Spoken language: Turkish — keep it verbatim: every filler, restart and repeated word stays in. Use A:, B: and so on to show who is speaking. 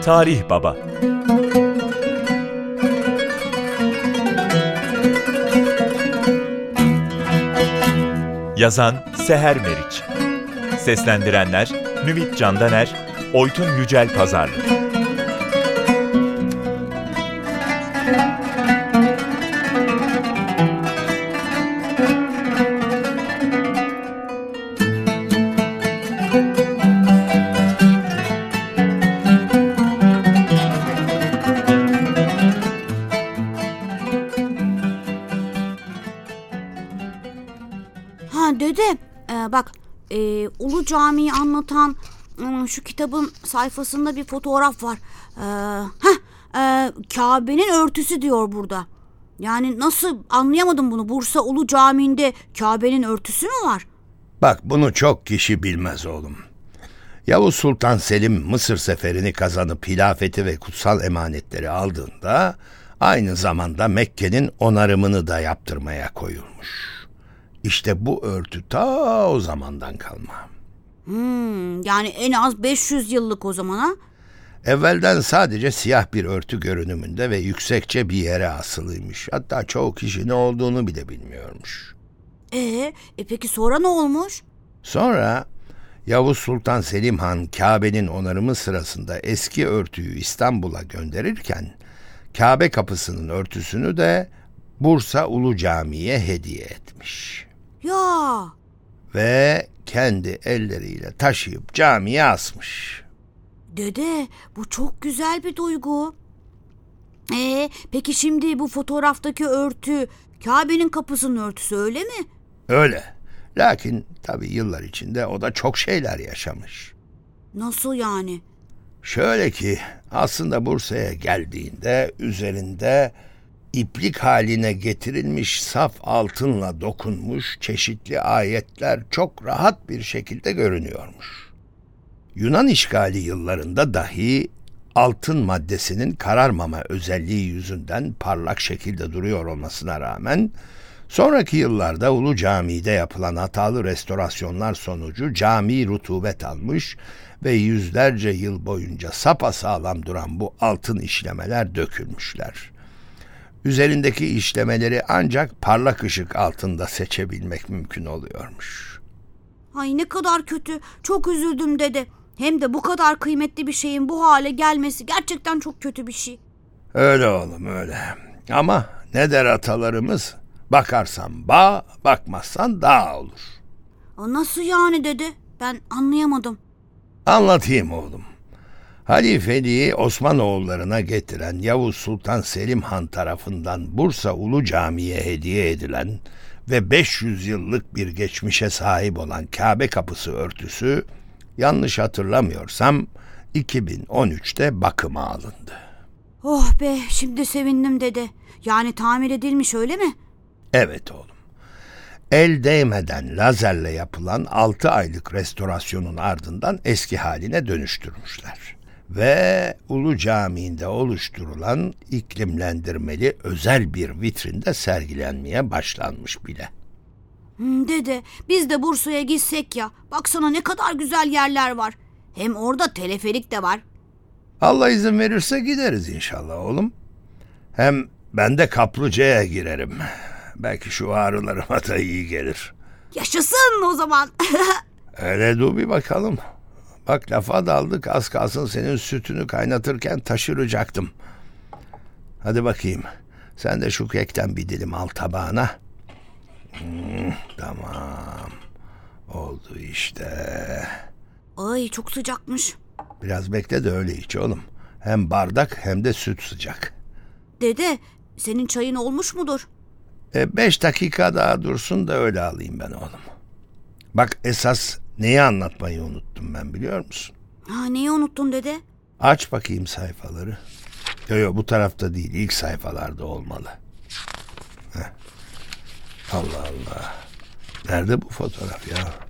A: Tarih Baba. Yazan Seher Meriç. Seslendirenler Nüvit Candaner, Oytun Yücel Pazarlı.
B: Ha dede, e, bak e, Ulu Cami'yi anlatan e, şu kitabın sayfasında bir fotoğraf var. E, heh, e, Kabe'nin örtüsü diyor burada. Yani nasıl, anlayamadım bunu. Bursa Ulu Camii'nde Kabe'nin örtüsü mü var?
C: Bak, bunu çok kişi bilmez oğlum. Yavuz Sultan Selim Mısır seferini kazanıp hilafeti ve kutsal emanetleri aldığında aynı zamanda Mekke'nin onarımını da yaptırmaya koyulmuş. İşte bu örtü ta o zamandan kalma.
B: Hmm, yani en az beş yüz yıllık o zaman ha?
C: Evvelden sadece siyah bir örtü görünümünde ve yüksekçe bir yere asılıymış. Hatta çoğu kişi ne olduğunu bile bilmiyormuş.
B: Ee, e peki sonra ne olmuş?
C: Sonra Yavuz Sultan Selim Han Kabe'nin onarımı sırasında eski örtüyü İstanbul'a gönderirken Kabe kapısının örtüsünü de Bursa Ulu Camii'ye hediye etmiş.
B: Ya
C: Ve kendi elleriyle taşıyıp camiye asmış.
B: dede, bu çok güzel bir duygu. Ee, peki şimdi bu fotoğraftaki örtü Kabe'nin kapısının örtüsü, öyle mi?
C: Öyle. Lakin tabii yıllar içinde o da çok şeyler yaşamış.
B: Nasıl yani?
C: Şöyle ki, aslında Bursa'ya geldiğinde üzerinde iplik haline getirilmiş saf altınla dokunmuş çeşitli ayetler çok rahat bir şekilde görünüyormuş. Yunan işgali yıllarında dahi altın maddesinin kararmama özelliği yüzünden parlak şekilde duruyor olmasına rağmen sonraki yıllarda Ulu Cami'de yapılan hatalı restorasyonlar sonucu cami rutubet almış ve yüzlerce yıl boyunca sapasağlam duran bu altın işlemeler dökülmüşler. Üzerindeki işlemeleri ancak parlak ışık altında seçebilmek mümkün oluyormuş.
B: Ay ne kadar kötü. Çok üzüldüm dede. Hem de bu kadar kıymetli bir şeyin bu hale gelmesi gerçekten çok kötü bir şey.
C: Öyle oğlum, öyle. Ama ne der atalarımız? Bakarsan bağ, bakmazsan dağ olur.
B: O nasıl yani dede? Ben anlayamadım.
C: Anlatayım oğlum. Halifeliği Osmanoğullarına getiren Yavuz Sultan Selim Han tarafından Bursa Ulu Camii'ye hediye edilen ve beş yüz yıllık bir geçmişe sahip olan Kabe kapısı örtüsü, yanlış hatırlamıyorsam iki bin on üçte bakıma alındı.
B: Oh be, şimdi sevindim dede. Yani tamir edilmiş, öyle mi?
C: Evet oğlum. El değmeden lazerle yapılan altı aylık restorasyonun ardından eski haline dönüştürmüşler. Ve Ulu Camii'nde oluşturulan iklimlendirmeli özel bir vitrinde sergilenmeye başlanmış bile.
B: Hmm, dede, biz de Bursa'ya gitsek ya. Baksana ne kadar güzel yerler var. Hem orada teleferik de var.
C: Allah izin verirse gideriz inşallah oğlum. Hem ben de kaplıcaya girerim. Belki şu ağrılarıma da iyi gelir.
B: Yaşasın o zaman.
C: Öyle dur bir bakalım. Bak, lafa daldık, az kalsın senin sütünü kaynatırken taşıracaktım. Hadi bakayım. Sen de şu kekten bir dilim al tabağına. Hmm, tamam. Oldu işte.
B: Ay çok sıcakmış.
C: Biraz bekle de öyle iç oğlum. Hem bardak hem de süt sıcak.
B: Dede, senin çayın olmuş mudur?
C: E, beş dakika daha dursun da öyle alayım ben oğlum. Bak, esas neyi anlatmayı unuttum ben, biliyor musun?
B: Ha, neyi unuttun dede?
C: Aç bakayım sayfaları. Yok yok, bu tarafta değil, ilk sayfalarda olmalı. Heh. Allah Allah. Nerede bu fotoğraf ya?